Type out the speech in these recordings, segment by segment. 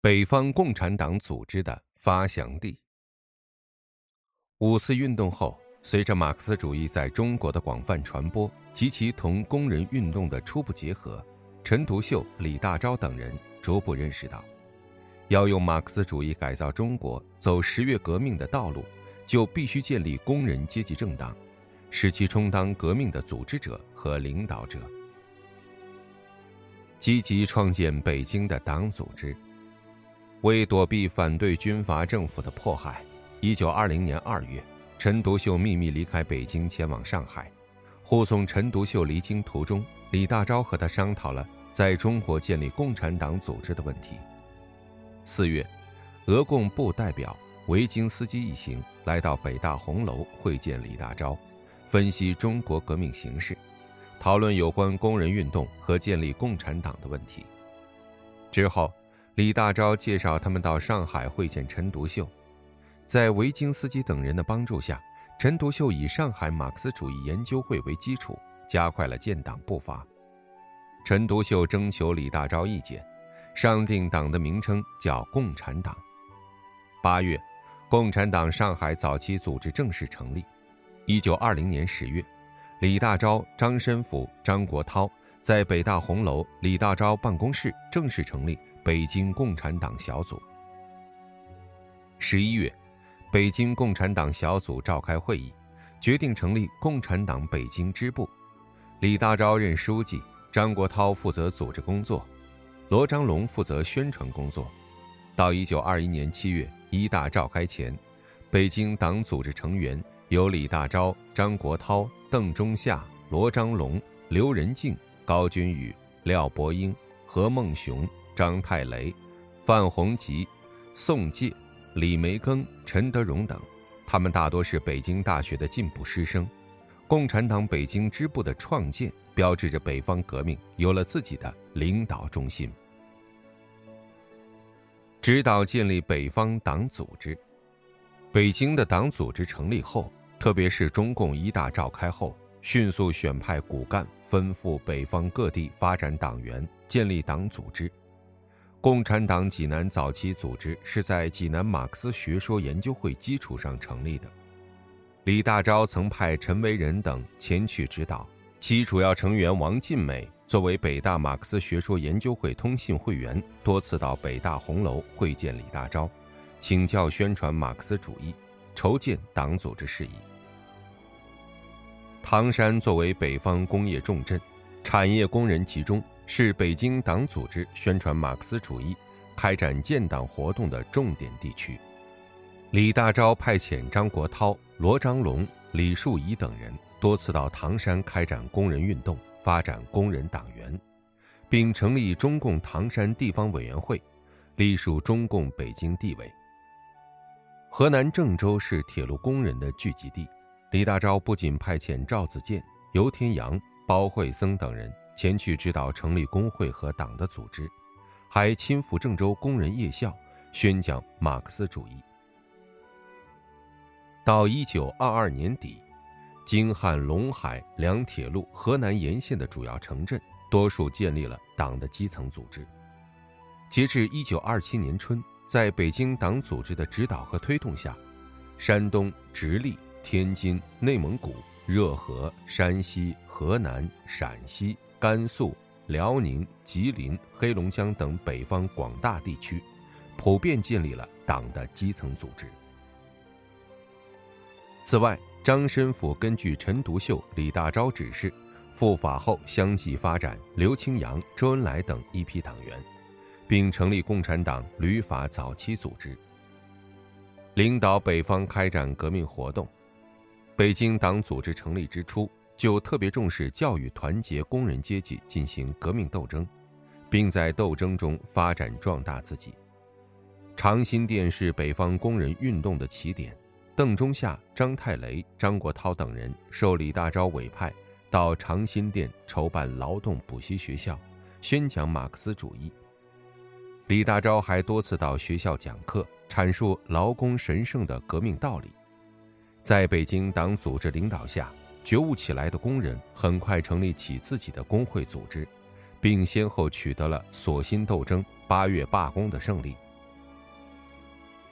北方共产党组织的发祥地。五四运动后，随着马克思主义在中国的广泛传播及其同工人运动的初步结合，陈独秀、李大钊等人逐步认识到，要用马克思主义改造中国，走十月革命的道路，就必须建立工人阶级政党，使其充当革命的组织者和领导者，积极创建北京的党组织。为躲避反对军阀政府的迫害，1920年2月，陈独秀秘密离开北京前往上海。护送陈独秀离京途中，李大钊和他商讨了在中国建立共产党组织的问题。4月，俄共部代表维京斯基一行来到北大红楼会见李大钊，分析中国革命形势，讨论有关工人运动和建立共产党的问题。之后，李大钊介绍他们到上海会见陈独秀。在维京斯基等人的帮助下，陈独秀以上海马克思主义研究会为基础，加快了建党步伐。陈独秀征求李大钊意见，商定党的名称叫共产党。8月，共产党上海早期组织正式成立。1920年10月，李大钊、张申府、张国焘在北大红楼李大钊办公室正式成立北京共产党小组。11月，北京共产党小组召开会议，决定成立共产党北京支部。李大钊任书记，张国焘负责组织工作，罗章龙负责宣传工作。到1921年7月一大召开前，北京党组织成员由李大钊、张国焘、邓中夏、罗章龙、刘仁静、高君宇、廖伯英、何孟雄、张太雷、范洪吉、宋介、李梅庚、陈德荣等，他们大多是北京大学的进步师生。共产党北京支部的创建，标志着北方革命有了自己的领导中心。指导建立北方党组织。北京的党组织成立后，特别是中共一大召开后，迅速选派骨干奔赴北方各地发展党员，建立党组织。共产党济南早期组织是在济南马克思学说研究会基础上成立的。李大钊曾派陈维仁等前去指导，其主要成员王尽美作为北大马克思学说研究会通信会员，多次到北大红楼会见李大钊，请教宣传马克思主义，筹建党组织事宜。唐山作为北方工业重镇，产业工人集中，是北京党组织宣传马克思主义、开展建党活动的重点地区。李大钊派遣张国焘、罗章龙、李树仪等人多次到唐山开展工人运动，发展工人党员，并成立中共唐山地方委员会，隶属中共北京地委。河南郑州是铁路工人的聚集地，李大钊不仅派遣赵子健、游天阳、包惠僧等人前去指导成立工会和党的组织，还亲赴郑州工人夜校，宣讲马克思主义。到1922年底，京汉陇海两铁路河南沿线的主要城镇，多数建立了党的基层组织。截至1927年春，在北京党组织的指导和推动下，山东、直隶、天津、内蒙古、热河、山西、河南、陕西、甘肃、辽宁、吉林、黑龙江等北方广大地区，普遍建立了党的基层组织。此外，张申府根据陈独秀、李大钊指示，赴法后相继发展刘清扬、周恩来等一批党员，并成立共产党旅法早期组织，领导北方开展革命活动。北京党组织成立之初，就特别重视教育团结工人阶级进行革命斗争，并在斗争中发展壮大自己。长辛店是北方工人运动的起点，邓中夏、张太雷、张国焘等人受李大钊委派，到长辛店筹办劳动补习学校，宣讲马克思主义。李大钊还多次到学校讲课，阐述劳工神圣的革命道理。在北京党组织领导下，觉悟起来的工人很快成立起自己的工会组织，并先后取得了索辛斗争、8月罢工的胜利，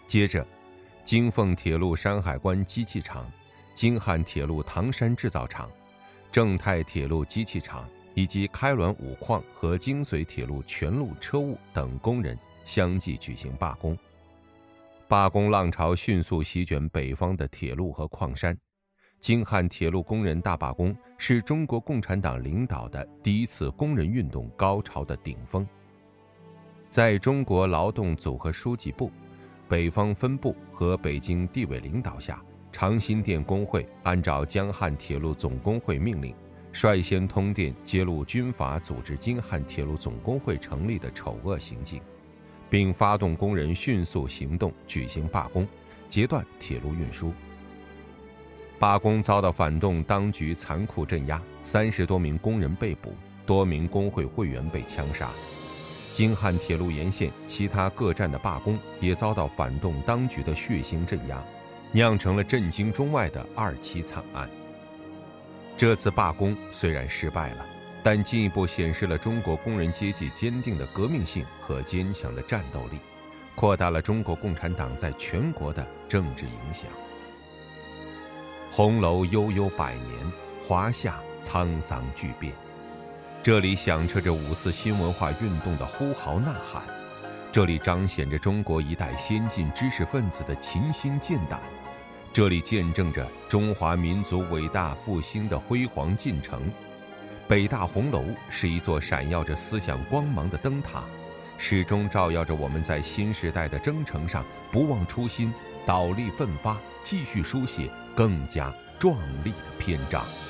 接着，京凤铁路山海关机器厂、京汉铁路唐山制造厂、正太铁路机器厂以及开滦五矿和京绥铁路全路车务等工人相继举行罢工。罢工浪潮迅速席卷北方的铁路和矿山。京汉铁路工人大罢工是中国共产党领导的第一次工人运动高潮的顶峰。在中国劳动组合书记部、北方分部和北京地委领导下，长辛店工会按照江汉铁路总工会命令，率先通电揭露军阀组织京汉铁路总工会成立的丑恶行径，并发动工人迅速行动，举行罢工，截断铁路运输。罢工遭到反动当局残酷镇压，30多名工人被捕，多名工会会员被枪杀。京汉铁路沿线其他各站的罢工也遭到反动当局的血腥镇压，酿成了震惊中外的2起惨案。这次罢工虽然失败了，但进一步显示了中国工人阶级坚定的革命性和坚强的战斗力，扩大了中国共产党在全国的政治影响。红楼悠悠百年，华夏沧桑巨变。这里响彻着5四新文化运动的呼号呐喊，这里彰显着中国一代先进知识分子的勤心健胆，这里见证着中华民族伟大复兴的辉煌进程。北大红楼是一座闪耀着思想光芒的灯塔，始终照耀着我们在新时代的征程上不忘初心，倒立奋发，继续书写更加壮丽的篇章。